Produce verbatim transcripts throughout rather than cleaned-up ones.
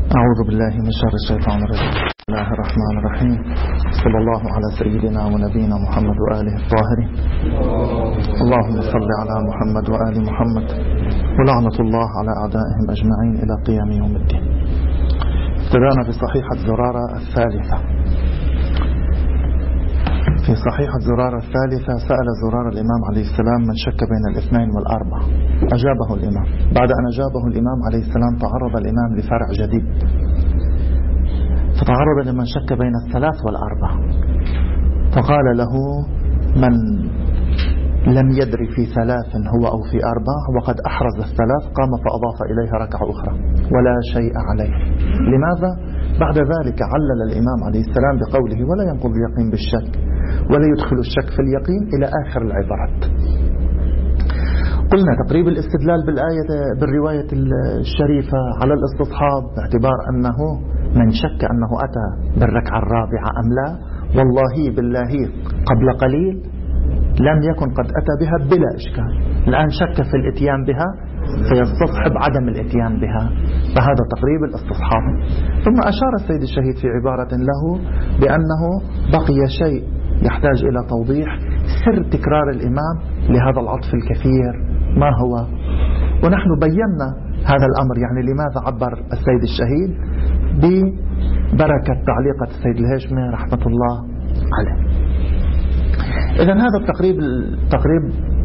أعوذ بالله من شر الشيطان الرجيم. بسم الله الرحمن الرحيم. صلى الله على سيدنا ونبينا محمد وآله الطاهرين. اللهم صل على محمد وآل محمد ولعنة الله على أعدائهم أجمعين إلى قيام يوم الدين. ابتدأنا بصحيحة زرارة الثالثة. في صحيحة زرارة الثالثة سأل زرارة الإمام عليه السلام من شك بين الاثنين والأربع، أجابه الإمام. بعد أن أجابه الإمام عليه السلام تعرض الإمام لفرع جديد، فتعرض لمن شك بين الثلاث والأربع، فقال له من لم يدري في ثلاث هو أو في أربع وقد أحرز الثلاث قام فأضاف إليها ركعة أخرى ولا شيء عليه. لماذا؟ بعد ذلك علل الإمام عليه السلام بقوله ولا ينقض اليقين بالشك ولا يدخل الشك في اليقين إلى آخر العبارات. قلنا تقريب الاستدلال بالآية بالرواية الشريفة على الاستصحاب باعتبار أنه من شك أنه أتى بالركعة الرابعة أم لا، والله بالله قبل قليل لم يكن قد أتى بها بلا إشكال، الآن شك في الاتيان بها فيستصحب عدم الاتيان بها، فهذا تقريب الاستصحاب. ثم أشار السيد الشهيد في عبارة له بأنه بقي شيء يحتاج إلى توضيح، سر تكرار الإمام لهذا العطف الكثير ما هو، ونحن بينا هذا الأمر، يعني لماذا عبر السيد الشهيد ببركة تعليقة السيد الهاشمي رحمة الله عليه. إذن هذا التقريب تقريب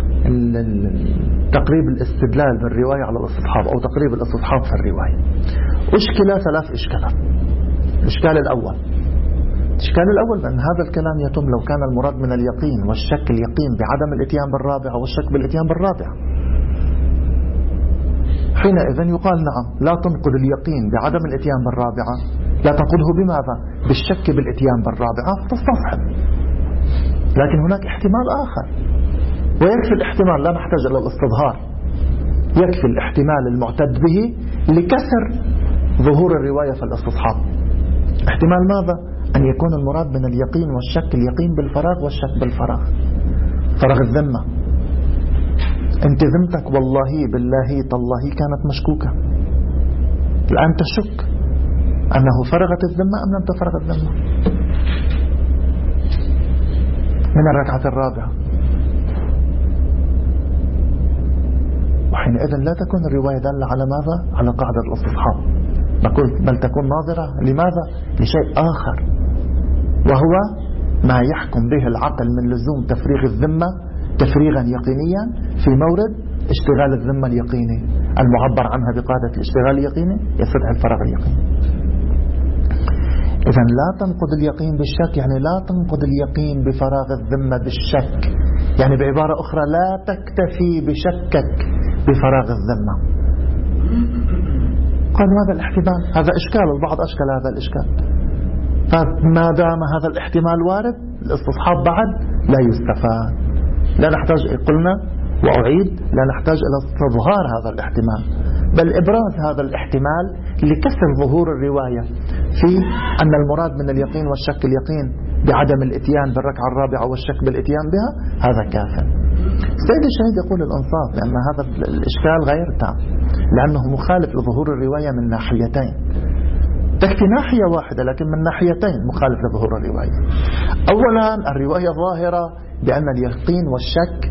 تقريب الاستدلال بالرواية على الاستصحاب أو تقريب الاستصحاب في الرواية. أشكل ثلاث إشكالات. الإشكال الأول الإشكال الأول بأن هذا الكلام يتم لو كان المراد من اليقين والشك اليقين بعدم الاتيان بالرابعة والشك بالاتيان بالرابعة، حينئذ يقال نعم لا تنقض اليقين بعدم الاتيان بالرابعة، لا تنقضه بماذا؟ بالشك بالاتيان بالرابعة تصطحب. لكن هناك احتمال آخر، ويكفي الاحتمال، لا نحتاج إلى الاستظهار، يكفي الاحتمال المعتد به لكسر ظهور الرواية في الاستصحاب. احتمال ماذا؟ أن يكون المراد من اليقين والشك اليقين بالفراغ والشك بالفراغ، فراغ الذمة. انت ذمتك والله بالله تالله كانت مشكوكة، الآن تشك أنه فرغت الذمة أم لم تفرغ الذمة من الركعة الرابعة، وحينئذ لا تكون الرواية دالة على ماذا؟ على قاعدة الاستصحاب، بل تكون ناظرة لماذا؟ لشيء آخر، وهو ما يحكم به العقل من لزوم تفريغ الذمة تفريغا يقينيا في مورد اشتغال الذمة اليقيني المعبر عنها بقاعدة الاشتغال اليقيني يستدعي الفراغ اليقيني. إذن لا تنقض اليقين بالشك، يعني لا تنقض اليقين بفراغ الذمة بالشك، يعني بعبارة أخرى لا تكتفي بشكك بفراغ الذمة. قال هذا الاحتمال، هذا إشكال، البعض أشكل هذا الإشكال، فما دام هذا الاحتمال وارد الاستصحاب بعد لا يستفاد، لا نحتاج، قلنا وأعيد، لا نحتاج إلى استظهار هذا الاحتمال، بل إبراز هذا الاحتمال لكسر ظهور الرواية في أن المراد من اليقين والشك اليقين بعدم الاتيان بالركعة الرابعة والشك بالاتيان بها، هذا كافر. السيد الشهيد يقول الأنصاف لأن هذا الإشكال غير تام، لأنه مخالف لظهور الرواية من ناحيتين، تكفي ناحية واحدة لكن من ناحيتين مخالف لظهور الرواية. أولا الرواية ظاهرة بأن اليقين والشك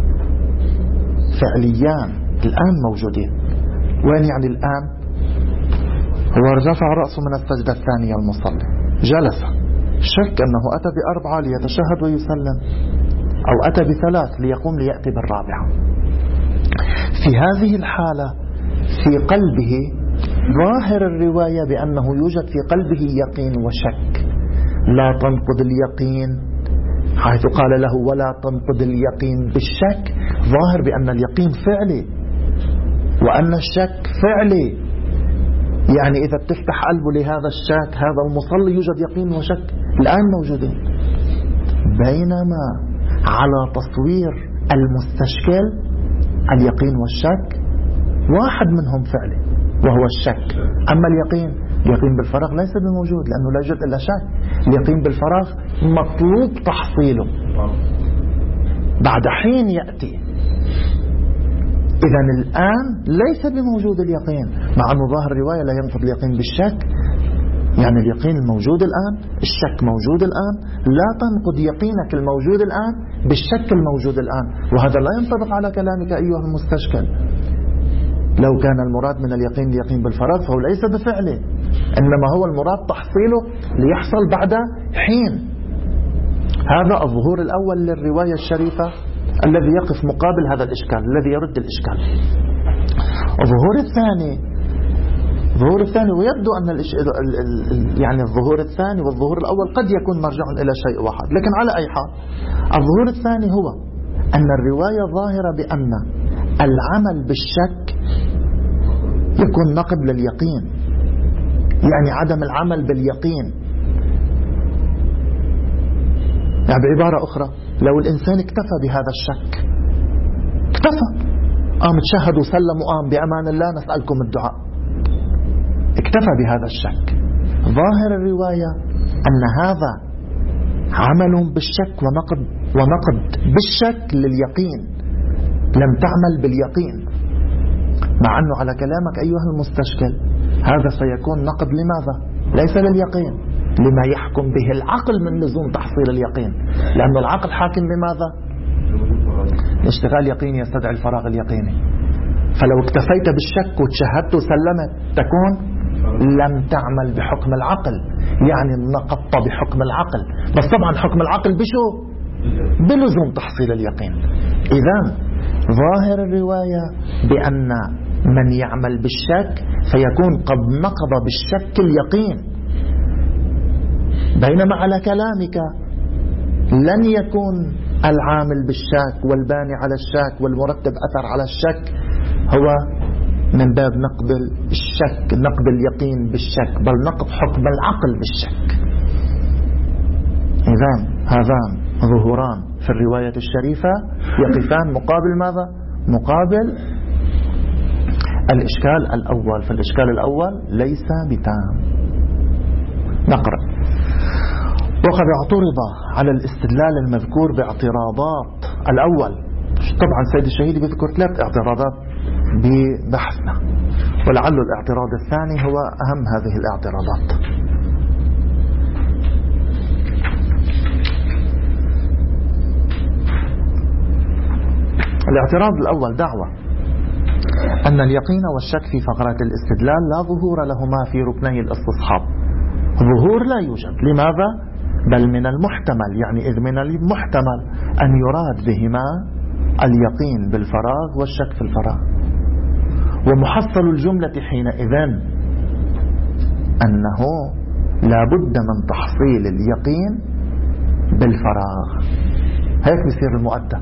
فعليان الآن موجودين. وين يعني الآن؟ هو رفع رأسه من السجدة الثانية المصلي، جلس، شك أنه أتى بأربعة ليتشهد ويسلم، أو أتى بثلاث ليقوم ليأتي بالرابعة. في هذه الحالة في قلبه ظاهر الرواية بأنه يوجد في قلبه يقين وشك، لا تنقض اليقين، حيث قال له ولا تنقض اليقين بالشك، ظاهر بأن اليقين فعلي وأن الشك فعلي، يعني إذا بتفتح قلبه لهذا الشك هذا المصلي يوجد يقين وشك الآن موجودين، بينما على تصوير المستشكل اليقين والشك واحد منهم فعلي وهو الشك، أما اليقين اليقين بالفراغ ليس بموجود لأنه لا يوجد إلا شك، اليقين بالفراغ مطلوب تحصيله بعد حين يأتي، إذن الآن ليس بموجود اليقين، مع أنه ظاهر الرواية لا ينقض اليقين بالشك. يعني اليقين الموجود الآن، الشك موجود الآن، لا تنقض يقينك الموجود الآن بالشك الموجود الآن. وهذا لا ينطبق على كلامك أيها المستشكل. لو كان المراد من اليقين اليقين بالفراغ فهو ليس بفعله، إنما هو المراد تحصيله ليحصل بعد حين. هذا الظهور الأول للرواية الشريفة الذي يقف مقابل هذا الإشكال، الذي يرد الإشكال. الظهور الثاني الظهور الثاني ويبدو أن الإش... يعني الظهور الثاني والظهور الأول قد يكون مرجع إلى شيء واحد، لكن على أي حال الظهور الثاني هو أن الرواية ظاهرة بأن العمل بالشك يكون نقض لليقين، يعني عدم العمل باليقين. يعني بعبارة أخرى، لو الإنسان اكتفى بهذا الشك، اكتفى قام تشهد وسلم وقام بأمان الله نسألكم الدعاء، اكتفى بهذا الشك، ظاهر الرواية أن هذا عمل بالشك ونقض ونقض بالشك لليقين، لم تعمل باليقين. مع أنه على كلامك أيها المستشكل هذا سيكون نقض لماذا؟ ليس لليقين، لما يحكم به العقل من لزوم تحصيل اليقين، لأن العقل حاكم بماذا؟ الاشتغال يقيني يستدعي الفراغ اليقيني. فلو اكتفيت بالشك وتشهدت وسلمت تكون لم تعمل بحكم العقل، يعني نقضت بحكم العقل. بس طبعا حكم العقل بشو؟ بلزوم تحصيل اليقين. إذن ظاهر الرواية بأن من يعمل بالشك فيكون قد نقض بالشك اليقين، بينما على كلامك لن يكون العامل بالشك والباني على الشك والمرتب أثر على الشك هو من باب نقض الشك، نقض اليقين بالشك، بل نقض حكم العقل بالشك. إذن هذان ظهوران في الرواية الشريفة يقفان مقابل ماذا؟ مقابل الإشكال الأول. فالإشكال الأول ليس بتام. نقرأ: وقد اعترض على الاستدلال المذكور باعتراضات. الأول طبعا سيد الشهيد بذكر ثلاث اعتراضات ببحثنا، ولعل الاعتراض الثاني هو أهم هذه الاعتراضات. الاعتراض الأول دعوة أن اليقين والشك في فقرات الاستدلال لا ظهور لهما في ركني الاستصحاب. ظهور لا يوجد. لماذا؟ بل من المحتمل، يعني إذ من المحتمل أن يراد بهما اليقين بالفراغ والشك في الفراغ. ومحصل الجملة حينئذ أنه لا بد من تحصيل اليقين بالفراغ. هيك بيصير المؤدى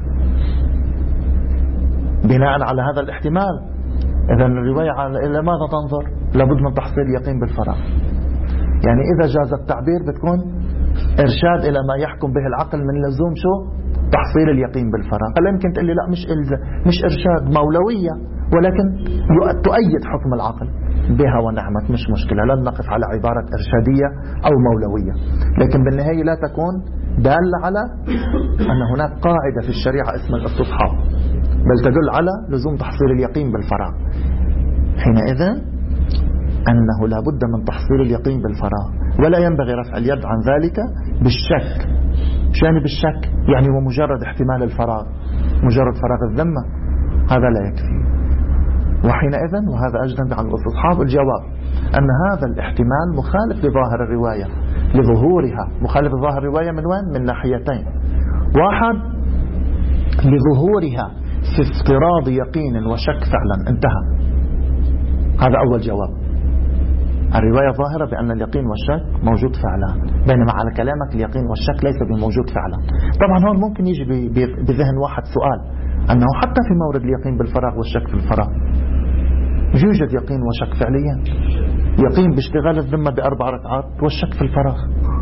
بناء على هذا الاحتمال. إذن الرواية إلى ماذا تنظر؟ لابد من تحصيل اليقين بالفراغ. يعني إذا جاز التعبير بتكون إرشاد إلى ما يحكم به العقل من لزوم شو؟ تحصيل اليقين بالفراغ. هلا يمكن تقول لي لا مش إلزام، مش إرشاد، مولوية، ولكن تؤيد حكم العقل بها ونعمت، مش مشكلة، لن نقف على عبارة إرشادية أو مولوية، لكن بالنهاية لا تكون دالة على أن هناك قاعدة في الشريعة اسمها الاستصحاب، بل تدل على لزوم تحصيل اليقين بالفراغ. حينئذ أنه لا بد من تحصيل اليقين بالفراغ، ولا ينبغي رفع اليد عن ذلك بالشك. شو يعني بالشك؟ يعني ومجرد احتمال الفراغ، مجرد فراغ الذمة، هذا لا يكفي. وحينئذ وهذا أجنبي عن الاستصحاب الجواب أن هذا الاحتمال مخالف لظاهر الرواية لظهورها. مخالف لظاهر الرواية من وين؟ من ناحيتين. واحد لظهورها في افتراض يقين وشك فعلا، انتهى. هذا أول جواب. الرواية ظاهرة بأن اليقين والشك موجود فعلا، بينما على كلامك اليقين والشك ليس بموجود فعلا. طبعا هون ممكن يجي بذهن واحد سؤال، أنه حتى في مورد اليقين بالفراغ والشك في الفراغ يوجد يقين وشك فعليا. يقين باشتغال الذمة بأربع ركعات والشك في الفراغ.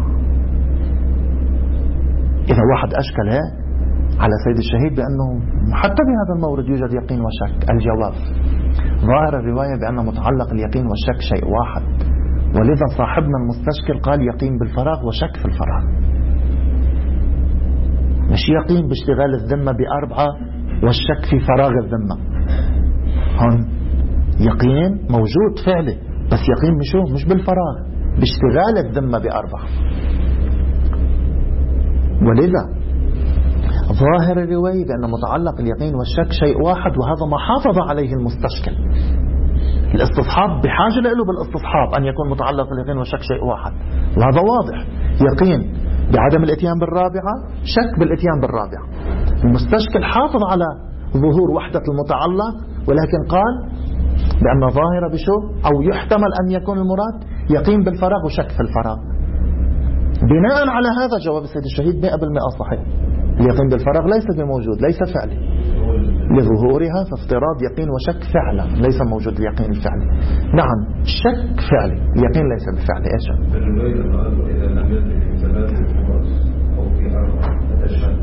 إذا واحد أشكل هيك على سيد الشهيد بأنه حتى بهذا المورد يوجد يقين وشك، الجواب ظاهر الرواية بأن متعلق اليقين والشك شيء واحد، ولذا صاحبنا المستشكل قال يقين بالفراغ وشك في الفراغ، مش يقين باشتغال الذمة بأربعة والشك في فراغ الذمة. هون يقين موجود فعلي، بس يقين مشو مش بالفراغ، باشتغال الذمة بأربعة. ولذا ظاهر الرواية بأن متعلق اليقين والشك شيء واحد، وهذا ما حافظ عليه المستشكل. الاستصحاب بحاجة له بالاستصحاب أن يكون متعلق اليقين والشك شيء واحد، وهذا واضح. يقين بعدم الاتيان بالرابعة، شك بالاتيان بالرابعة. المستشكل حافظ على ظهور وحدة المتعلق، ولكن قال بأن ظاهرة بشو أو يحتمل أن يكون المراد يقين بالفراغ وشك في الفراغ. بناء على هذا جواب السيد الشهيد مئة بالمئة صحيح. اليقين بالفراغ ليس بموجود، ليس فعلي، لظهورها فافتراض يقين وشك فعلا، ليس موجود اليقين الفعلي. نعم شك فعلي، اليقين ليس بفعلي. ايش إذا لم يدرك في ثلاث فرص أو في أربعة أشهر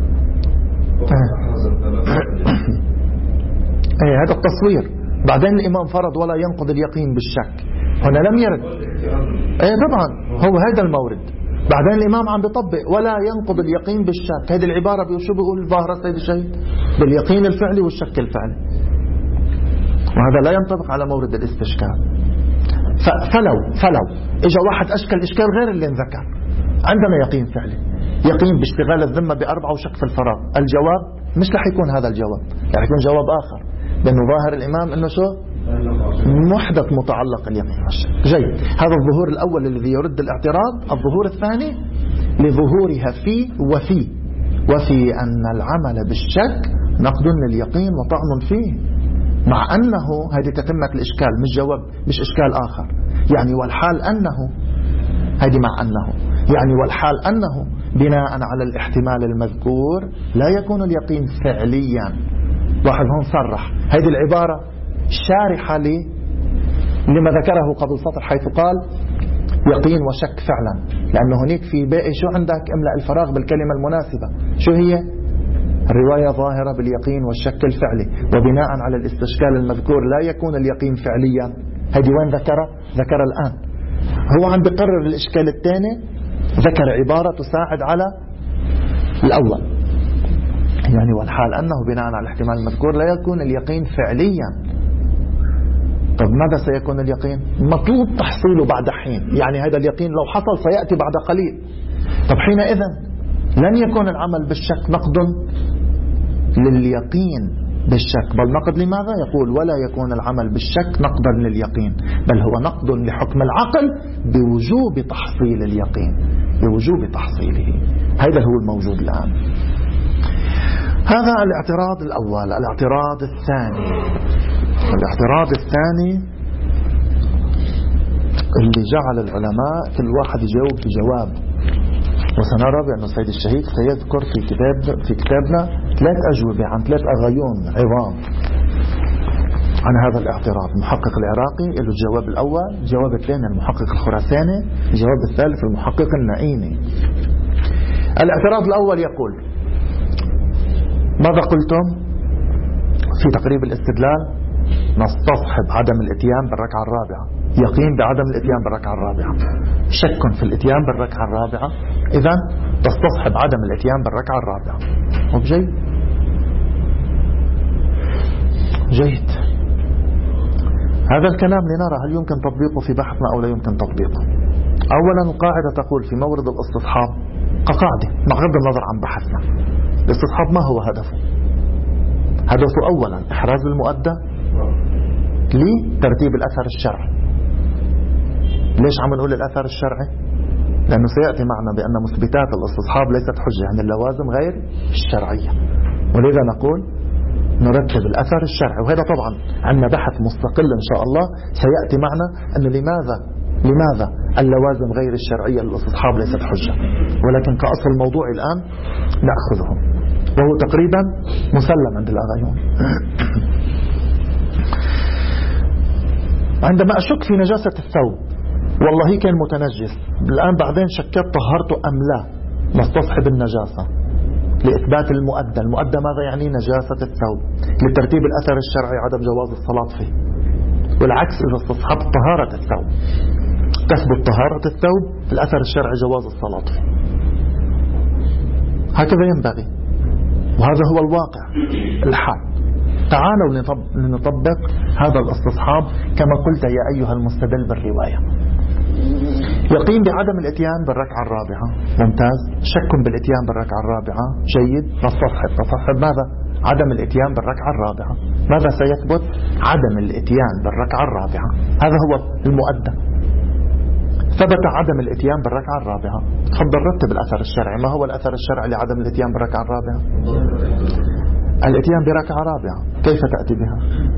ايه هذا التصوير. بعدين الإمام فرض ولا ينقض اليقين بالشك، هنا لم يرد. ايه طبعا هو هذا المورد. بعدين الإمام عم بيطبق ولا ينقض اليقين بالشك. هذه العبارة شو بيقول الظاهرة السيد الشهيد؟ باليقين الفعلي والشك الفعلي، وهذا لا ينطبق على مورد الاستشكال. فلو فلو اجى واحد أشكل إشكال غير اللي انذكر، عندنا يقين فعلي، يقين باشتغال الذمة بأربعة وشك في الفراغ، الجواب مش رح يكون هذا الجواب، رح يكون جواب آخر، لأنه ظاهر الإمام أنه شو محدث متعلق اليقين والشك. جيد، هذا الظهور الأول الذي يرد الاعتراض. الظهور الثاني لظهورها في وفي وفي أن العمل بالشك نقد لليقين وطعن فيه، مع أنه هذه تتمة الإشكال، مش جواب، مش إشكال آخر. يعني والحال أنه، هذه مع أنه يعني والحال أنه بناء على الاحتمال المذكور لا يكون اليقين فعليا. واحد هون صرح هذه العبارة شارحة لي لما ذكره قبل سطر، حيث قال يقين وشك فعلا، لأنه هناك في باقي شو عندك املأ الفراغ بالكلمة المناسبة. شو هي؟ الرواية ظاهرة باليقين والشك الفعلي، وبناء على الاستشكال المذكور لا يكون اليقين فعليا. هذه وين ذكرها؟ ذكر الآن. هو عم بقرر الإشكال الثاني، ذكر عبارة تساعد على الأول، يعني والحال أنه بناء على الاحتمال المذكور لا يكون اليقين فعليا. طب ماذا سيكون اليقين؟ مطلوب تحصيله بعد حين، يعني هذا اليقين لو حصل سيأتي بعد قليل. طب حينئذ لن يكون العمل بالشك نقد لليقين بالشك، بل نقد لماذا؟ يقول ولا يكون العمل بالشك نقدا لليقين، بل هو نقد لحكم العقل بوجوب تحصيل اليقين، بوجوب تحصيله. هذا هو الموجود الآن. هذا الاعتراض الأول. الاعتراض الثاني، الاعتراض الثاني اللي جعل العلماء كل واحد يجاوب بجواب، وسنرى بأن السيد الشهيد سيذكر في كتاب في كتابنا ثلاث أجوبة عن ثلاث أغايون عظام عن هذا الاعتراض. المحقق العراقي له الجواب الأول، الجواب الثاني المحقق الخراساني، الجواب الثالث المحقق النعيمي. الاعتراض الأول يقول: ماذا قلتم في تقريب الاستدلال؟ نستصحب عدم الاتيان بالركعة الرابعة، يقين بعدم الاتيان بالركعة الرابعة، شك في الاتيان بالركعة الرابعة، إذن تستصحب عدم الاتيان بالركعة الرابعة. وبجيد جيد هذا الكلام لنرى هل يمكن تطبيقه في بحثنا أو لا يمكن تطبيقه. أولا القاعدة تقول في مورد الاستصحاب كقاعدة بغض النظر عن بحثنا، الاستصحاب ما هو هدفه؟ هدفه أولا إحراز المؤدى لترتيب الأثر الشرعي. ليش عم نقول الأثر الشرعي؟ لأنه سيأتي معنا بأن مثبتات الاستصحاب ليست حجة، يعني اللوازم غير الشرعية، ولذا نقول نرتب الأثر الشرعي. وهذا طبعا عندنا بحث مستقل إن شاء الله سيأتي معنا أن لماذا لماذا اللوازم غير الشرعية للاستصحاب ليست حجة، ولكن كأصل موضوع الآن نأخذه، وهو تقريبا مسلم عند الأغايون. عندما أشك في نجاسة الثوب، والله كان متنجس، الآن بعدين شكت طهرته أم لا، نستصحب النجاسة لإثبات المؤدى. المؤدى ماذا يعني؟ نجاسة الثوب. لترتيب الأثر الشرعي عدم جواز الصلاة فيه، والعكس إذا استصحبت طهارة الثوب تثبت طهارة الثوب، الأثر الشرعي جواز الصلاة فيه. هكذا ينبغي، وهذا هو الواقع الحال. تعالوا لنطبق هذا الاستصحاب كما قلت يا أيها المستدل بالرواية. يقين بعدم الاتيان بالركعة الرابعة، ممتاز. شك بالاتيان بالركعة الرابعة، جيد. نستصحب تصحب ماذا؟ عدم الاتيان بالركعة الرابعة. ماذا سيثبت؟ عدم الاتيان بالركعة الرابعة. هذا هو المؤدى. ثبت عدم الاتيان بالركعة الرابعة. تفضل رتب الأثر الشرعي. ما هو الأثر الشرعي لعدم الاتيان بالركعة الرابعة؟ الاتيان بركعة رابعة. كيف تأتي بها؟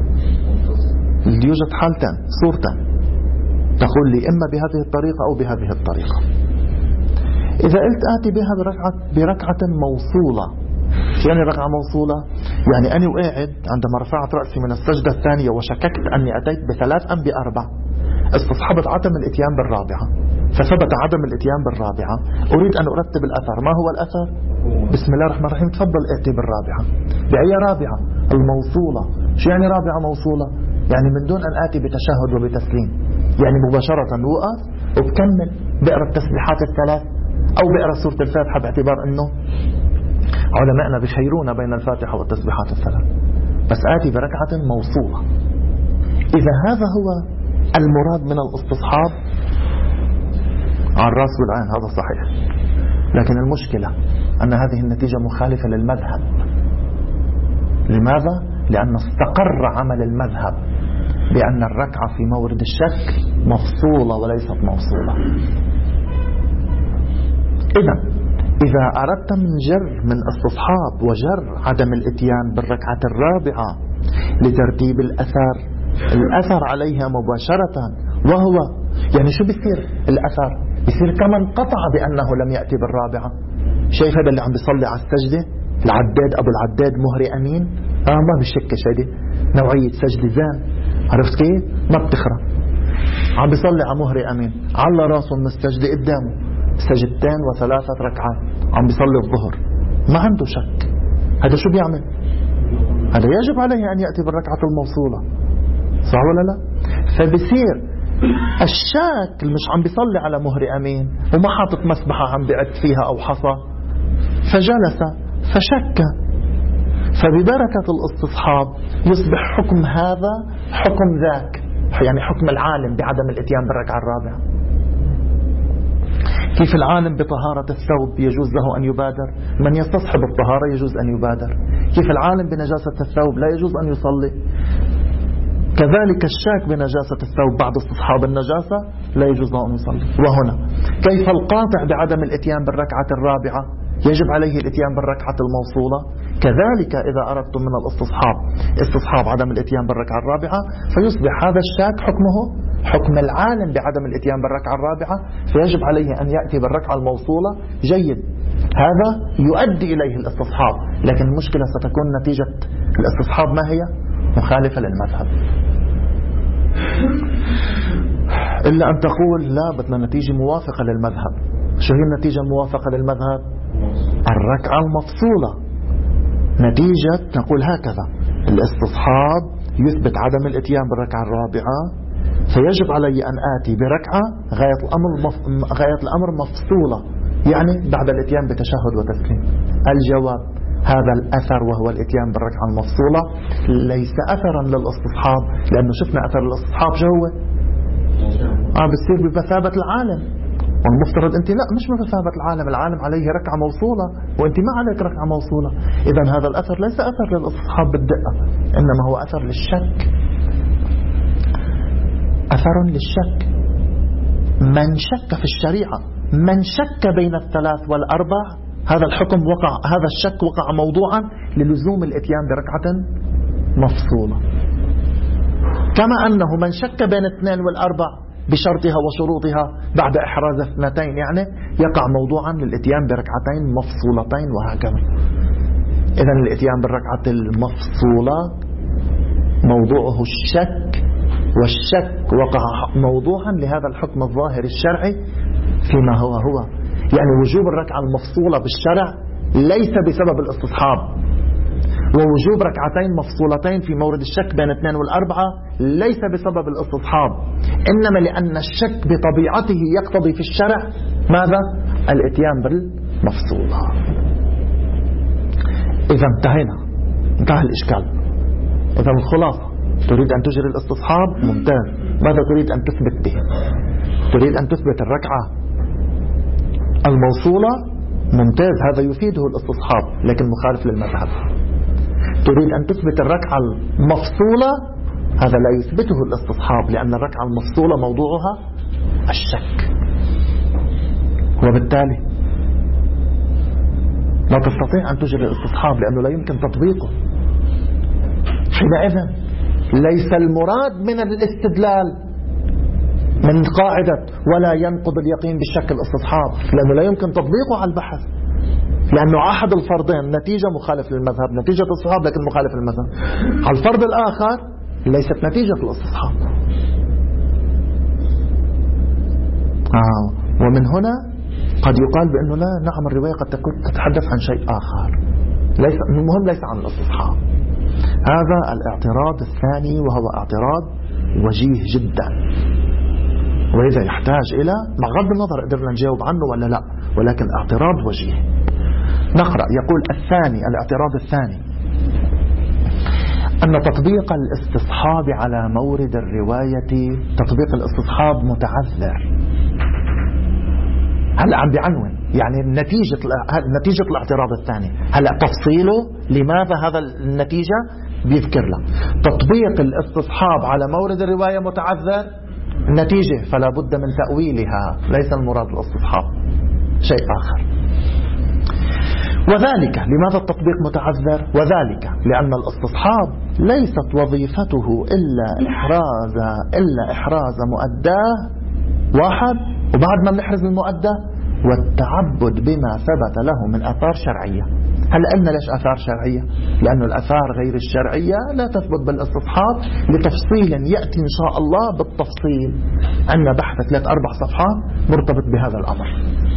يوجد حالتين، صورتين، تقول لي إما بهذه الطريقة أو بهذه الطريقة. إذا قلت آتي بها بركعة, بركعة موصولة، شو يعني ركعة موصولة؟ يعني أنا وقاعد عندما رفعت رأسي من السجدة الثانية وشككت أني أتيت بثلاث أم بأربع، استصحبت عدم الاتيان بالرابعة، فثبت عدم الاتيان بالرابعة. أريد أن أرتب الأثر. ما هو الأثر؟ بسم الله الرحمن الرحيم. تفضل ائتي بالرابعة. بأي رابعة؟ الموصولة. شو يعني رابعة موصولة؟ يعني من دون أن آتي بتشهد وبتسليم، يعني مباشرة وقف وبكمل بقرأ التسبيحات الثلاث أو بقرأ سورة الفاتحة، باعتبار أنه علماءنا بخيرونا بين الفاتحة والتسبيحات الثلاث، بس آتي بركعة موصولة. إذا هذا هو المراد من الاستصحاب على الرأس والعين، هذا صحيح. لكن المشكلة أن هذه النتيجة مخالفة للمذهب. لماذا؟ لأن استقر عمل المذهب بأن الركعة في مورد الشك مفصولة وليست موصولة. إذا إذا أردت من جر من استصحاب وجر عدم الاتيان بالركعة الرابعة لترتيب الأثر الأثر عليها مباشرة، وهو يعني شو بيصير الأثر؟ بيصير كما انقطع بأنه لم يأتي بالرابعة. شايف هذا اللي عم بيصلي على السجدة، العداد أبو العداد مهري أمين، آه ما بيشكش، هذه نوعية سجد زان، عرفت كيف؟ ما بتخرى. عم بيصلي على مهري أمين، على راسه من السجدة قدامه سجدتين وثلاثة ركعات، عم بيصلي الظهر، ما عنده شك. هذا شو بيعمل؟ هذا يجب عليه أن يأتي بالركعة الموصولة، صح ولا لا؟ فبصير الشاك مش عم بيصلي على مهر أمين وما حاطط مسبحة عم بيعد فيها أو حصى، فجلس فشك، فببركة الاستصحاب يصبح حكم هذا حكم ذاك، يعني حكم العالم بعدم الاتيان بالركعة الرابعة. كيف العالم بطهارة الثوب يجوز له أن يبادر، من يستصحب الطهارة يجوز أن يبادر. كيف العالم بنجاسة الثوب لا يجوز أن يصلي، كذلك الشاك بنجاسة الثوب بعد استصحاب النجاسة لا يجوز له أن يصلي. وهنا كيف القاطع بعدم الاتيان بالركعة الرابعة يجب عليه الاتيان بالركعة الموصولة. كذلك إذا أردتم من الاستصحاب استصحاب عدم الاتيان بالركعة الرابعة، فيصبح هذا الشاك حكمه حكم العالم بعدم الاتيان بالركعة الرابعة، فيجب عليه أن يأتي بالركعة الموصولة. جيد، هذا يؤدي إليه الاستصحاب، لكن المشكلة ستكون نتيجة الاستصحاب ما هي؟ مخالفة للمذهب. إلا أن تقول لا بدنا نتيجة موافقة للمذهب. شو هي النتيجة الموافقة للمذهب؟ الركعة المفصولة. نتيجة نقول هكذا: الاستصحاب يثبت عدم الاتيان بالركعة الرابعة، فيجب علي أن آتي بركعة غاية الأمر مف... غاية الأمر مفصولة، يعني بعد الاتيان بتشهد وتسليم. الجواب: هذا الأثر وهو الاتيان بالركعة المفصولة ليس أثرا للاستصحاب، لأنه شفنا أثر الاستصحاب شو هو؟ آه بتصير بمثابة العالم، والمفترض أنت لا، مش بمثابة العالم، العالم عليه ركعة موصولة وأنت ما عليك ركعة موصولة. إذن هذا الأثر ليس أثر للاستصحاب بالدقة، إنما هو أثر للشك، أثر للشك. من شك في الشريعة، من شك بين الثلاث والأربع، هذا الحكم وقع، هذا الشك وقع موضوعا للزوم الاتيان بركعة مفصولة. كما أنه من شك بين اثنين والأربع بشرطها وشروطها بعد إحراز اثنتين، يعني يقع موضوعا للاتيان بركعتين مفصولتين، وهكذا. إذن الاتيان بالركعة المفصولة موضوعه الشك، والشك وقع موضوعا لهذا الحكم الظاهر الشرعي فيما هو هو، يعني وجوب الركعة المفصولة بالشرع ليس بسبب الاستصحاب، ووجوب ركعتين مفصولتين في مورد الشك بين اثنين والأربعة ليس بسبب الاستصحاب، إنما لأن الشك بطبيعته يقتضي في الشرع ماذا؟ الاتيان بالمفصولة. إذا انتهينا، انتهى الإشكال. إذا الخلاصة تريد أن تجري الاستصحاب ممتاز، ماذا تريد أن تثبت به؟ تريد أن تثبت الركعة الموصولة ممتاز، هذا يفيده الاستصحاب لكن مخالف للمذهب. تريد أن تثبت الركعة المفصولة، هذا لا يثبته الاستصحاب لأن الركعة المفصولة موضوعها الشك، وبالتالي لا تستطيع أن تجري الاستصحاب لأنه لا يمكن تطبيقه. حينئذ ليس المراد من الاستدلال من قاعدة ولا ينقض اليقين بالشك الاستصحاب، لأنه لا يمكن تطبيقه على البحث، لأنه أحد الفرضين نتيجة مخالف للمذهب، نتيجة الاستصحاب لكن مخالف للمذهب. على الفرض الآخر ليست نتيجة الاستصحاب. آه. ومن هنا قد يقال بأنه لا، نعم الرواية قد تكون تتحدث عن شيء آخر، ليس المهم ليس عن الاستصحاب. هذا الاعتراض الثاني، وهو اعتراض وجيه جدا، وإذا يحتاج إلى مع غض النظر قدرنا نجاوب عنه ولا لا، ولكن اعتراض وجيه. نقرأ. يقول الثاني، الاعتراض الثاني، أن تطبيق الاستصحاب على مورد الرواية تطبيق الاستصحاب متعذر. هلأ عم بعنون يعني نتيجة نتيجة الاعتراض الثاني. هلأ تفصيله لماذا هذا النتيجة بيذكر له. تطبيق الاستصحاب على مورد الرواية متعذر، النتيجة فلا بد من تأويلها، ليس المراد الاستصحاب، شيء آخر. وذلك لماذا التطبيق متعذر؟ وذلك لأن الاستصحاب ليست وظيفته إلا إحراز إلا إحراز مؤداه واحد، وبعد ما بنحرز المؤدى والتعبد بما ثبت له من آثار شرعية. هلا قلنا ليش آثار شرعية؟ لأنه الآثار غير الشرعية لا تثبت بالاستصحاب لتفصيل يأتي إن شاء الله بالتفصيل. عندنا بحث ثلاث أربع صفحات مرتبط بهذا الأمر.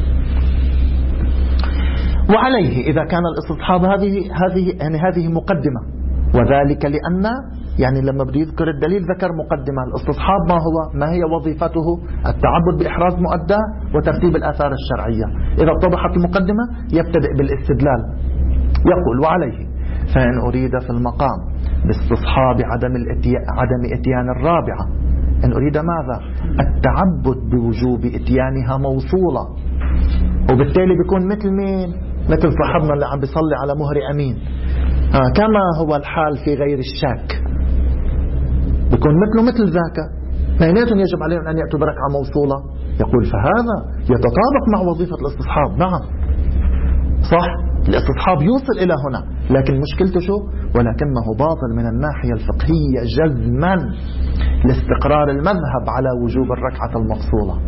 وعليه إذا كان الاستصحاب هذه هذه يعني هذه مقدمة، وذلك لأن يعني لما بده يذكر الدليل ذكر مقدمة. الاستصحاب ما هو؟ ما هي وظيفته؟ التعبد بإحراز مؤداه وترتيب الآثار الشرعية. إذا اتضحت المقدمة يبتدئ بالاستدلال. يقول وعليه فإن أريد في المقام باستصحاب عدم الاتيان عدم اتيان الرابعة، إن أريد ماذا؟ التعبد بوجوب اتيانها موصولة، وبالتالي بيكون مثل مين؟ مثل صاحبنا اللي عم بيصلي على مهر أمين، آه كما هو الحال في غير الشك، بيكون مثله مثل ذاك، اثنيناتهم يجب عليهم أن يأتوا بركعة موصولة. يقول فهذا يتطابق مع وظيفة الاستصحاب. نعم صح، الاستصحاب يوصل إلى هنا، لكن مشكلته شو؟ ولكنه باطل من الناحية الفقهية جزما لاستقرار المذهب على وجوب الركعة المفصولة.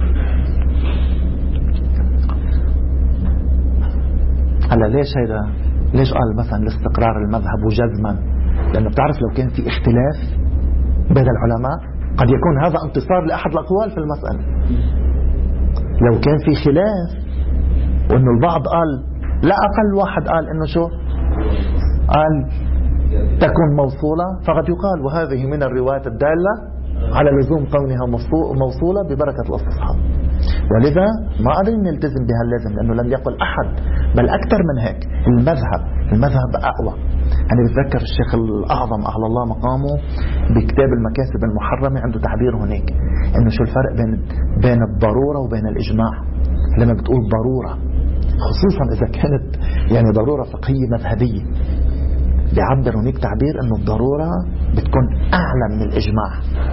هلا ليش هيدا؟ ليش قال مثلا لاستقرار المذهب وجزما؟ لأنه بتعرف لو كان في اختلاف بين العلماء قد يكون هذا انتصار لأحد الأقوال في المسألة. لو كان في خلاف وأنه البعض قال لا، أقل واحد قال إنه شو؟ قال تكون موصولة، فقد يقال وهذه من الروايات الدالة على لزوم كونها موصولة ببركة الاستصحاب. ولذا ما قادرين نلتزم بها اللازم، لأنه لم يقل أحد، بل أكثر من هيك. المذهب المذهب أقوى. أنا بتذكر الشيخ الأعظم أعلى الله مقامه بكتاب المكاسب المحرمة عنده تعبير هناك إنه شو الفرق بين بين الضرورة وبين الإجماع. لما بتقول ضرورة خصوصا إذا كانت يعني ضرورة فقهية مذهبية، بيعبر هناك تعبير إنه الضرورة بتكون أعلى من الإجماع.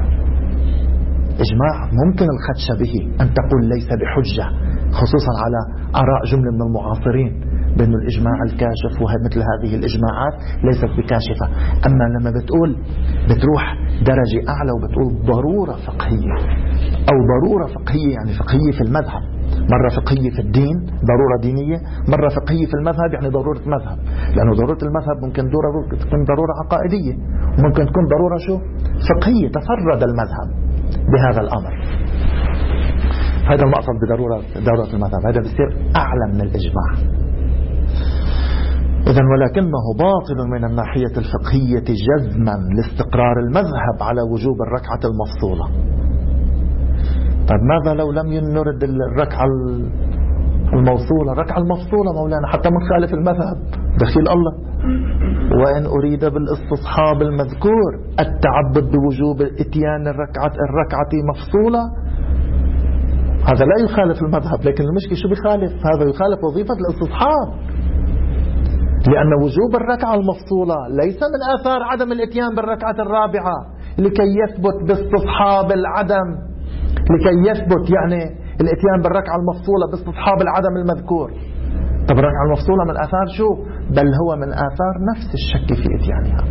إجماع ممكن الخدش به، أن تقول ليس بحجة، خصوصا على آراء جملة من المعاصرين بأن الإجماع الكاشف ومثل هذه الإجماعات ليست بكاشفة. أما لما بتقول بتروح درجة أعلى وبتقول ضرورة فقهية أو ضرورة فقهية، يعني فقهية في المذهب، مرة فقهية في الدين ضرورة دينية، مرة فقهية في المذهب يعني ضرورة مذهب. لأنه ضرورة المذهب ممكن تكون ضرورة عقائدية، وممكن تكون ضرورة شو؟ فقهية، تفرد المذهب بهذا الأمر. هذا المقصد بضرورة ضرورة المذهب، هذا بيصير أعلى من الإجماع. إذن ولكنه باطل من الناحية الفقهية جزما لاستقرار المذهب على وجوب الركعة المفصولة. طيب ماذا لو لم نرد الركعة الموصولة؟ الركعة المفصولة مولانا حتى من خالف المذهب دخيل الله. وإن أريد بالاستصحاب المذكور التعبد بوجوب اتيان الركعة الركعة مفصولة، هذا لا يخالف المذهب، لكن المشكلة شو بيخالف؟ هذا يخالف وظيفة الاستصحاب، لأن وجوب الركعة المفصولة ليس من آثار عدم الاتيان بالركعة الرابعة لكي يثبت باستصحاب العدم، لكي يثبت يعني الاتيان بالركعة المفصولة باستصحاب العدم المذكور. طب الركعة المفصولة من آثار شو؟ بل هو من آثار نفس الشك في اتيانها.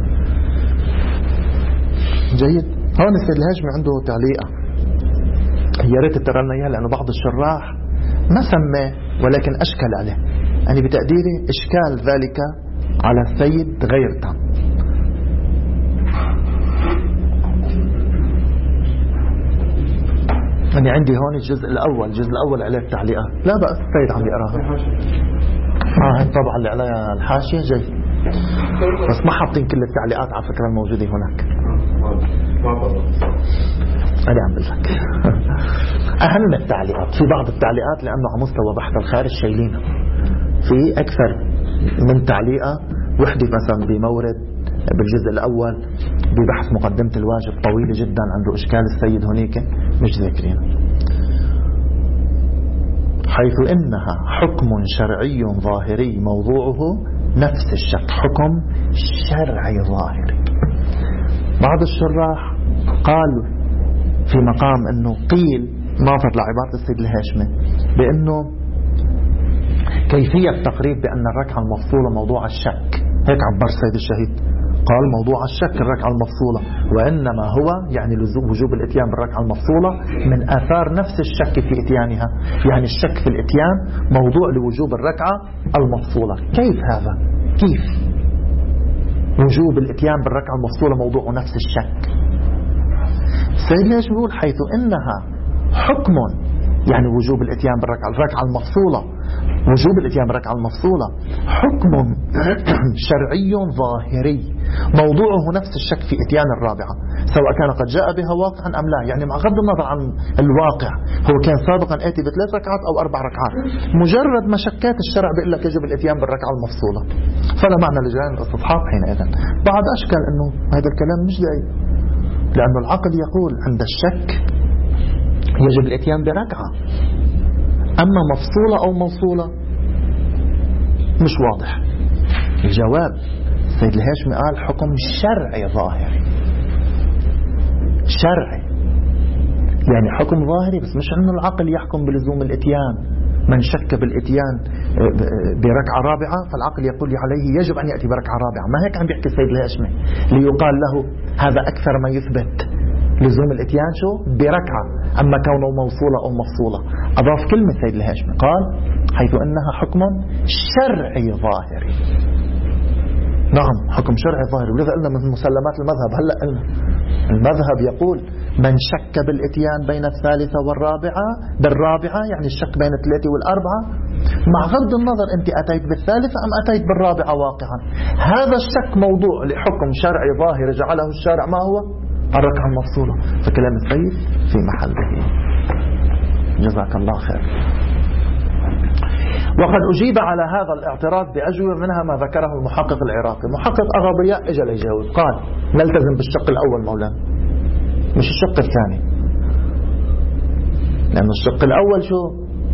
جيد. هون السيد الهاشمي عنده تعليقة يا ريت ترى لنا اياها، لأنه بعض الشراح ما سماه ولكن أشكل عليه. أنا بتقديري إشكال ذلك على السيد غير تام. أنا عندي هون الجزء الأول، الجزء الأول عليه التعليقات، لا بأس السيد عم يقراها. آه هي طبعا اللي عليها الحاشية جيد، بس ما حاطين كل التعليقات على فكرة الموجودة هناك. أنا عم بقول لك أهم التعليقات، في بعض التعليقات لأنه على مستوى بحث الخارج شايلينها، في أكثر من تعليقة، وحدة مثلا بمورد بالجزء الأول ببحث مقدمة الواجب طويلة جدا عنده إشكال السيد هنيك مش ذاكرين، حيث إنها حكم شرعي ظاهري موضوعه نفس الشك، حكم شرعي ظاهري. بعض الشراح قالوا في مقام أنه قيل ناظر لعبارة السيد الهاشمي بأنه كيفية تقريب بأن الركعة المفصولة موضوع الشك، هيك عبر السيد الشهيد، قال موضوع الشك الركعة المفصولة، وإنما هو يعني وجوب الاتيان بالركعة المفصولة من آثار نفس الشك في اتيانها، يعني الشك في الاتيان موضوع لوجوب الركعة المفصولة. كيف هذا؟ كيف وجوب الاتيان بالركعة المفصولة موضوع نفس الشك؟ السيد ليش بيقول حيث إنها حكم، يعني وجوب الاتيان بالركعة الركعة المفصولة، وجوب الاتيان بالركعة المفصولة حكم شرعي ظاهري موضوعه نفس الشك في اتيان الرابعة، سواء كان قد جاء بها واقعا أم لا، يعني مع غض النظر عن الواقع هو كان سابقا آتي بثلاث ركعات أو أربع ركعات، مجرد ما شكات الشرع بيقول لك يجب الاتيان بالركعة المفصولة، فلا معنى لجريان الاستصحاب حينئذ. بعد أشكال أنه هذا الكلام مش دقيق، لأن العقل يقول عند الشك يجب الاتيان بركعة، أما مفصولة أو موصولة مش واضح. الجواب السيد الهاشمي قال حكم شرعي ظاهري، شرعي يعني حكم ظاهري، بس مش أنه العقل يحكم بلزوم الاتيان، من شك بالاتيان بركعة رابعة فالعقل يقول عليه يجب أن يأتي بركعة رابعة، ما هيك عم بيحكي السيد الهاشمي ليقال له هذا أكثر ما يثبت لزوم الاتيان شو بركعة، أما كونه موصولة أو مفصولة أضاف كلمة سيد الهاشمي قال حيث أنها حكم شرعي ظاهري. نعم حكم شرعي ظاهري، ولذا قلنا من مسلمات المذهب. هلأ قلنا المذهب يقول من شك بالاتيان بين الثالثة والرابعة بالرابعة، يعني الشك بين الثلاثة والأربعة، مع غض النظر أنت أتيت بالثالثة أم أتيت بالرابعة واقعا، هذا الشك موضوع لحكم شرعي ظاهر جعله الشارع ما هو الركعة المفصولة. فكلام السيد في محله، جزاك الله خير. وقد أجيب على هذا الاعتراض بأجوبة، منها ما ذكره المحقق العراقي. محقق أغاضياء اجى ليجاوب قال نلتزم بالشق الأول مولانا مش الشق الثاني، لأن الشق الأول شو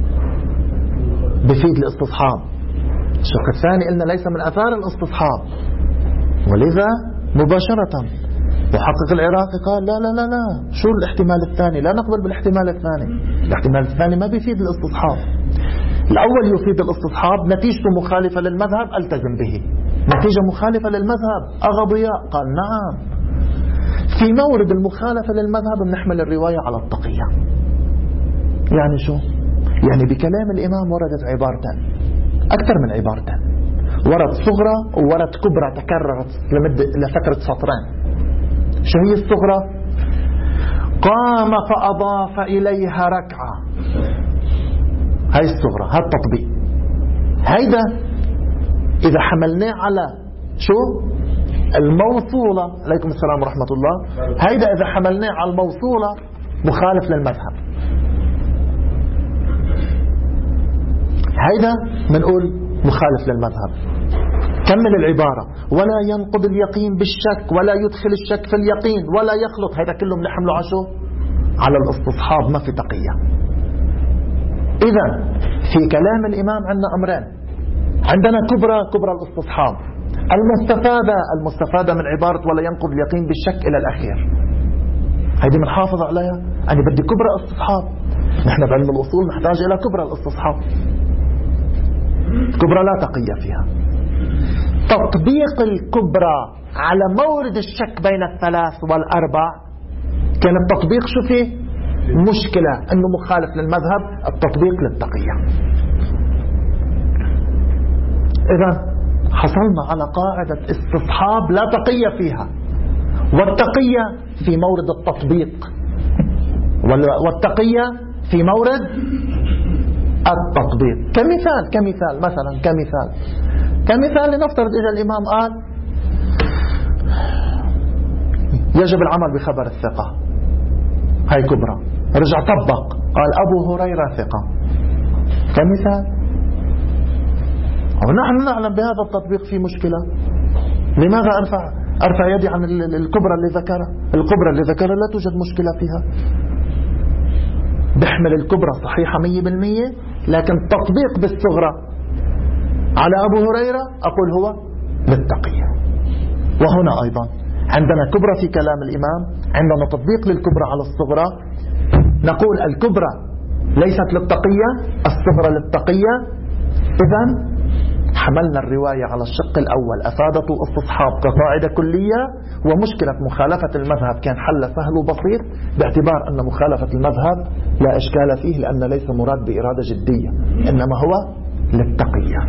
بفيد الاستصحاب، الشق الثاني قلنا ليس من أثار الاستصحاب، ولذا مباشرة محقق العراقي قال لا لا لا لا شو الاحتمال الثاني، لا نقبل بالاحتمال الثاني، الاحتمال الثاني ما بيفيد الاستصحاب، الأول يفيد الاستصحاب، نتيجته مخالفة للمذهب ألتزم به، نتيجة مخالفة للمذهب أغضياء قال نعم، في مورد المخالفة للمذهب بنحمل الرواية على التقية. يعني شو؟ يعني بكلام الإمام وردت عبارتين، أكثر من عبارتين، ورد صغرى وورد كبرى تكررت لمدة لفترة سطرين. شو هي الصغرى؟ قام فأضاف إليها ركعة، هاي الصغرى، هاي التطبيق. هيدا إذا حملناه على شو الموصولة، عليكم السلام ورحمة الله، هيدا إذا حملناه على الموصولة مخالف للمذهب، هيدا منقول مخالف للمذهب. كمل العبارة: ولا ينقض اليقين بالشك ولا يدخل الشك في اليقين ولا يخلط. هذا كله بنحمله على شو؟ على الاستصحاب، ما في تقية. إذا في كلام الإمام عندنا أمرين: عندنا كبرى كبرى الاستصحاب، المستفادة المستفادة من عبارة ولا ينقض اليقين بالشك إلى الأخير، هذه بنحافظ عليها. أنا بدي كبرى استصحاب، نحن بعلم الأصول نحتاج إلى كبرى الاستصحاب. كبرى لا تقية فيها. تطبيق الكبرى على مورد الشك بين الثلاث والأربع كان التطبيق شو فيه؟ مشكلة، أنه مخالف للمذهب. التطبيق للتقية. إذا حصلنا على قاعدة استصحاب لا تقية فيها، والتقية في مورد التطبيق، والتقية في مورد التطبيق. كمثال كمثال مثلا كمثال كمثال لنفترض إذا الإمام قال يجب العمل بخبر الثقة، هاي كبرى، رجع طبق قال أبو هريرة ثقة، كمثال. ونحن نعلم بهذا التطبيق في مشكلة. لماذا أرفع أرفع يدي عن الكبرى اللي ذكرها؟ الكبرى اللي ذكرها لا توجد مشكلة فيها، بحمل الكبرى صحيحة مية بالمية، لكن تطبيق بالصغرى على أبو هريرة أقول هو للتقية. وهنا أيضا عندنا كبرى في كلام الإمام، عندنا تطبيق للكبرى على الصغرى. نقول الكبرى ليست للتقية، الصغرى للتقية. إذن حملنا الرواية على الشق الأول، أفادت استصحاب كقاعدة كلية، ومشكلة مخالفة المذهب كان حل سهل وبسيط، باعتبار أن مخالفة المذهب لا إشكال فيه، لأن ليس مراد بإرادة جدية، إنما هو للتقية.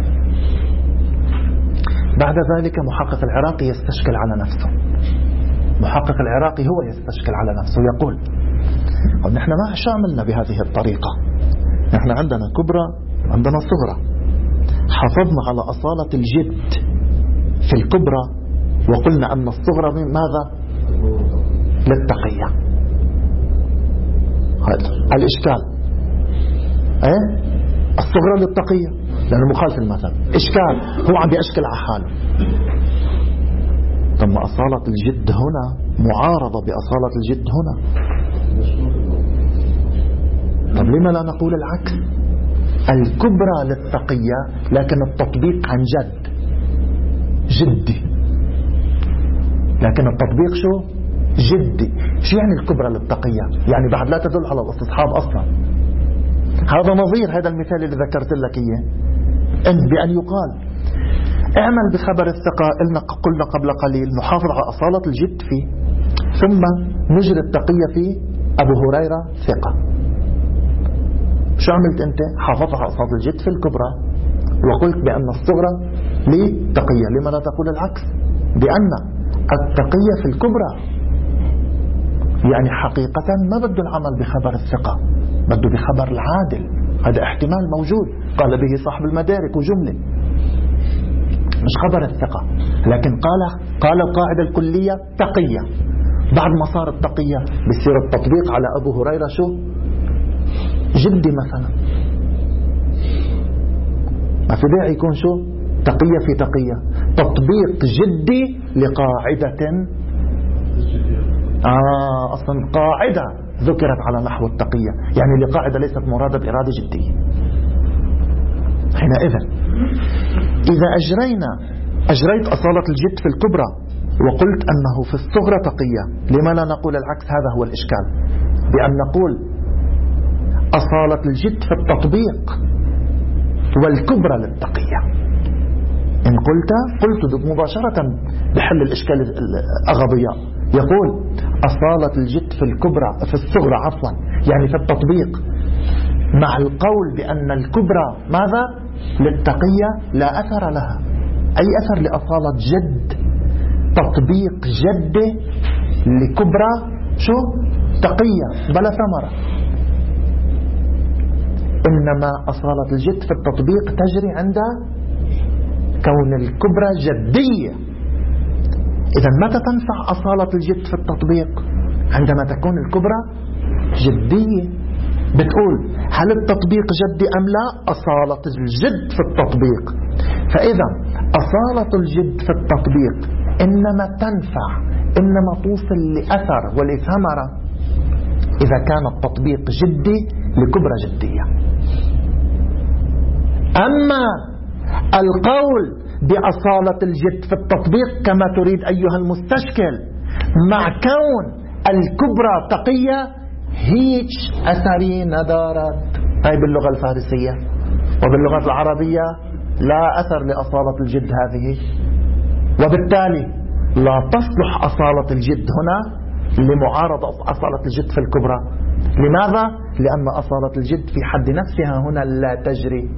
بعد ذلك محقق العراقي يستشكل على نفسه. محقق العراقي هو يستشكل على نفسه، يقول نحن ما شو عملنا بهذه الطريقة؟ نحن عندنا كبرى عندنا صغرى، حافظنا على أصالة الجد في الكبرى، وقلنا أن الصغرى من ماذا؟ للتقية. هذا الإشكال. إيه؟ الصغرى للتقية لأنه مخالف المذهب. إشكال، هو عم يشكل على حاله. ثم أصالة الجد هنا معارضة بأصالة الجد هنا. طب لما لا نقول العكس؟ الكبرى للتقية لكن التطبيق عن جد جدي، لكن التطبيق شو؟ جدي. شو يعني الكبرى للتقية؟ يعني بعد لا تدل على الاستصحاب أصلا. هذا نظير هذا المثال اللي ذكرت لك إياه، إن بأن يقال اعمل بخبر الثقة، قلنا قلنا قبل قليل نحافظ على أصالة الجد فيه، ثم نجري التقية فيه أبو هريرة ثقة. شو عملت أنت؟ حافظت على أصالة الجد في الكبرى، وقلت بأن الصغرى لتقية. لما لا تقول العكس؟ بأن التقية في الكبرى يعني حقيقة ما بده العمل بخبر الثقة، بده بخبر العادل. هذا احتمال موجود قال به صاحب المدارك وجملة، مش خبر الثقة، لكن قال قال القاعدة الكلية تقية. بعد ما صار التقية بصير التطبيق على أبو هريرة شو؟ جدي مثلا. ما في داعي يكون شو؟ تقية في تقية، تطبيق جدي لقاعدة آه أصلا قاعدة ذكرت على نحو التقية، يعني لقاعدة ليست مرادة بإرادة جدية. حينئذ إذا أجرينا أجريت أصالة الجد في الكبرى وقلت أنه في الصغرى تقية، لما لا نقول العكس؟ هذا هو الإشكال، بأن نقول أصالة الجد في التطبيق والكبرى للتقية. إن قلت قلت مباشرة بحل الإشكال الأغضياء، يقول أصالة الجد في الكبرى في الصغرى عفوا يعني في التطبيق، مع القول بأن الكبرى ماذا؟ للتقية، لا أثر لها. أي أثر لأصالة جد تطبيق جد لكبرى شو؟ تقية بلا ثمرة. إنما أصالة الجد في التطبيق تجري عند كون الكبرى جدية. إذا متى تنفع أصالة الجد في التطبيق؟ عندما تكون الكبرى جدية. بتقول هل التطبيق جدي أم لا؟ أصالة الجد في التطبيق. فإذا أصالة الجد في التطبيق إنما تنفع، إنما توصل لأثر ولثمرة إذا كان التطبيق جدي لكبرى جدية. أما القول بأصالة الجد في التطبيق كما تريد أيها المستشكل مع كون الكبرى تقية، هيج أثري ندارت، هاي باللغة الفارسية، وباللغة العربية لا أثر لأصالة الجد هذه، وبالتالي لا تصلح أصالة الجد هنا لمعارضة أصالة الجد في الكبرى. لماذا؟ لأن أصالة الجد في حد نفسها هنا لا تجري.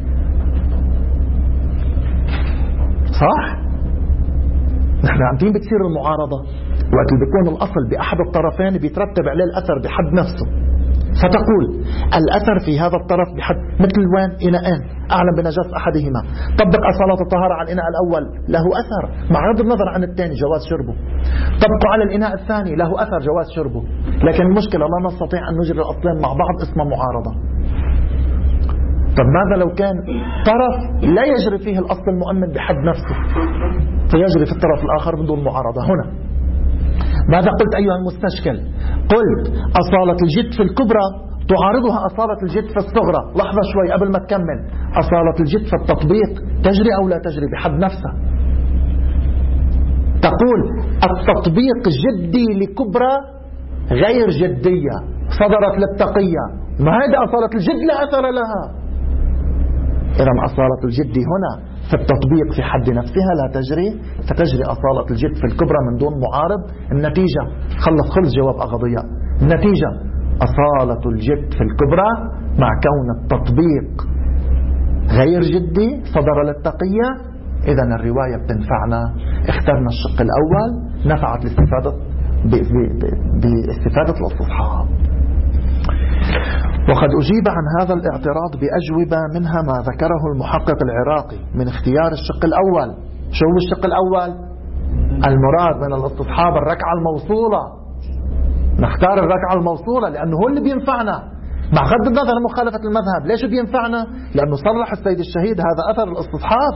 صح؟ نحن عندين بتصير المعارضة وقت اللي بيكون الأصل بأحد الطرفين بيترتب عليه الأثر بحد نفسه، فتقول الأثر في هذا الطرف بحد، مثل وين؟ إناءين أعلم بنجاسة أحدهما، طبق أصالة الطهارة على الإناء الأول له أثر مع غض النظر عن الثاني جواز شربه، طبقه على الإناء الثاني له أثر جواز شربه. لكن المشكلة لا نستطيع أن نجري الأصلين مع بعض اسمها معارضة. طب ماذا لو كان طرف لا يجري فيه الأصل المؤمن بحد نفسه فيجري في الطرف الآخر بدون معارضة؟ هنا ماذا قلت أيها المستشكل؟ قلت أصالة الجد في الكبرى تعارضها أصالة الجد في الصغرى. لحظة شوي قبل ما تكمل، أصالة الجد في التطبيق تجري أو لا تجري بحد نفسها؟ تقول التطبيق جدي لكبرى غير جدية صدرت للتقية، ما هذا أصالة الجد لا أثر لها. إذا أصالة الجد هنا في التطبيق في حد نفسها لا تجري، فتجري أصالة الجد في الكبرى من دون معارض. النتيجة خلص خلص جواب أغضياء. النتيجة أصالة الجد في الكبرى مع كون التطبيق غير جدي صدر للتقية. إذا الرواية بتنفعنا، اخترنا الشق الأول، نفعت الاستفادة باستفادة الاستصحاب. وقد أجيب عن هذا الاعتراض بأجوبة منها ما ذكره المحقق العراقي من اختيار الشق الأول. شو هو الشق الأول؟ المراد من الاستصحاب الركعة الموصولة، نختار الركعة الموصولة لأنه هو اللي بينفعنا مع غض النظر عن مخالفة المذهب. ليش بينفعنا؟ لأنه صرح السيد الشهيد هذا أثر الاستصحاب،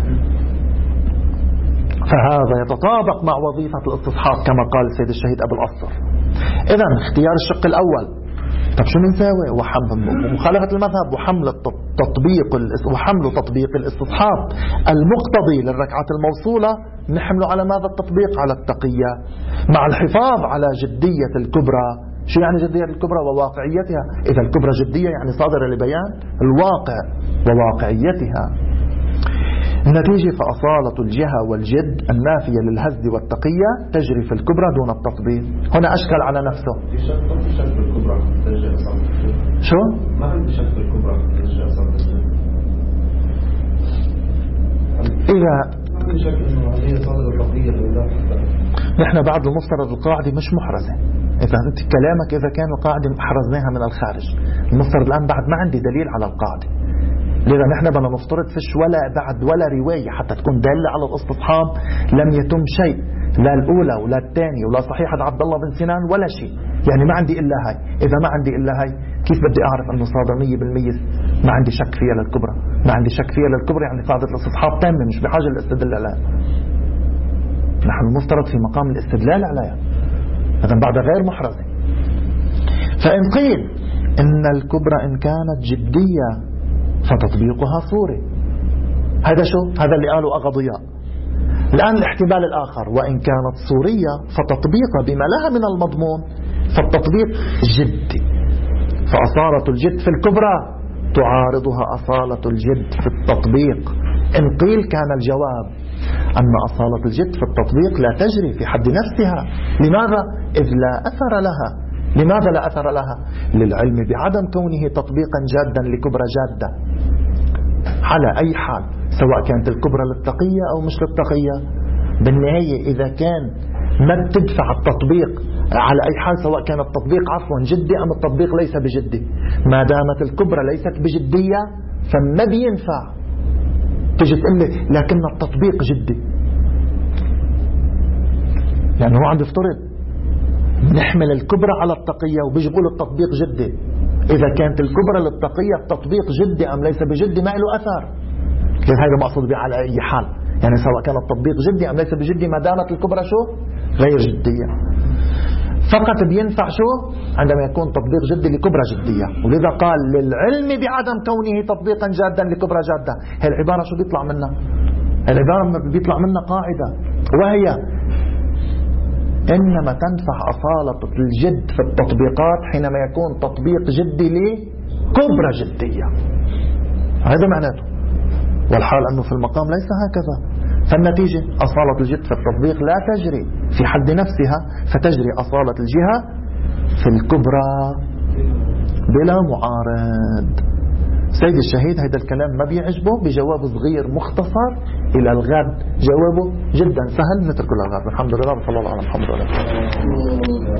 فهذا يتطابق مع وظيفة الاستصحاب كما قال السيد الشهيد أبو الأصفر. إذن اختيار الشق الأول. طب شو بنساوي؟ وحمل مخالفة المذهب وحمل التطبيق وحمل تطبيق الاستصحاب المقتضي للركعة الموصولة نحمله على ماذا؟ التطبيق على التقية مع الحفاظ على جدية الكبرى. شو يعني جدية الكبرى؟ وواقعيتها. إذا الكبرى جدية يعني صادرة لبيان الواقع وواقعيتها. النتيجة فأصالة الجهة والجد النافية للهز والتقية تجري في الكبرى دون التطبيق. هنا أشكل على نفسه. في شك في الكبرى تجري أصالة الجد. شو؟ ما عندي شك في الكبرى تجري أصالة الجد. إذا ما عندي شك إنه هذه صادرة التقية لله. نحن بعد المفترض القاعدة مش محرزة. إذا أنت كلامك إذا كان القاعدة حرزناها من الخارج، المفترض الآن بعد ما عندي دليل على القاعدة. لذا نحن بدنا نفترض فيش ولا بعد ولا رواية حتى تكون دالة على الاستصحاب لم يتم شيء، لا الأولى ولا الثانية ولا صحيحة عبد الله بن سنان ولا شيء. يعني ما عندي إلا هاي. إذا ما عندي إلا هاي كيف بدي أعرف أنه صادر مية بالمية ما عندي شك فيها للكبرى؟ ما عندي شك فيها للكبرى يعني قاعدة الاستصحاب تامة مش بحاجة للاستدلال عليها. نحن المفترض في مقام الاستدلال عليها، إذا بعد غير محرزة. فإن قيل إن الكبرى إن كانت جدية فتطبيقها صوري، هذا شو؟ هذا اللي قالوا أغضياء. الآن الاحتمال الآخر، وإن كانت صورية فتطبيقها بما لها من المضمون، فالتطبيق جدي، فأصالة الجد في الكبرى تعارضها أصالة الجد في التطبيق. إن قيل كان الجواب أن أصالة الجد في التطبيق لا تجري في حد نفسها. لماذا؟ إذ لا أثر لها. لماذا لا أثر لها؟ للعلم بعدم كونه تطبيقا جادا لكبرى جادة على أي حال، سواء كانت الكبرى للتقية أو مش للتقية. بالنهاية إذا كان ما تدفع التطبيق على أي حال، سواء كان التطبيق عفوا جدي أم التطبيق ليس بجدي، ما دامت الكبرى ليست بجدية فما بينفع تجي تقول لي لكن التطبيق جدي. يعني هو عم يفترض نحمل الكبرى على التقية وبيجي بيقول التطبيق جدي. إذا كانت الكبرى للتقية التطبيق جدي أم ليس بجدي ما له أثر. هذا مقصود به على أي حال. يعني سواء كان التطبيق جدي أم ليس بجدي ما دامت الكبرى شو غير جدية. فقط بينفع شو عندما يكون تطبيق جدي لكبرى جدية. ولذا قال للعلم بعدم كونه تطبيقا جادا لكبرى جادة. هي العبارة شو بيطلع منها؟ العبارة بيطلع منها قاعدة، وهي إنما تنفع أصالة الجد في التطبيقات حينما يكون تطبيق جدي لكبرى جدية. هذا معناته. والحال أنه في المقام ليس هكذا. فالنتيجة أصالة الجد في التطبيق لا تجري في حد نفسها، فتجري أصالة الجهة في الكبرى بلا معارض. سيد الشهيد هذا الكلام ما بيعجبه، بجواب صغير مختصر إلى الغد. جوابه جدا سهل، نتركه للغد. الحمد لله وصلى الله على محمد وعلى آله.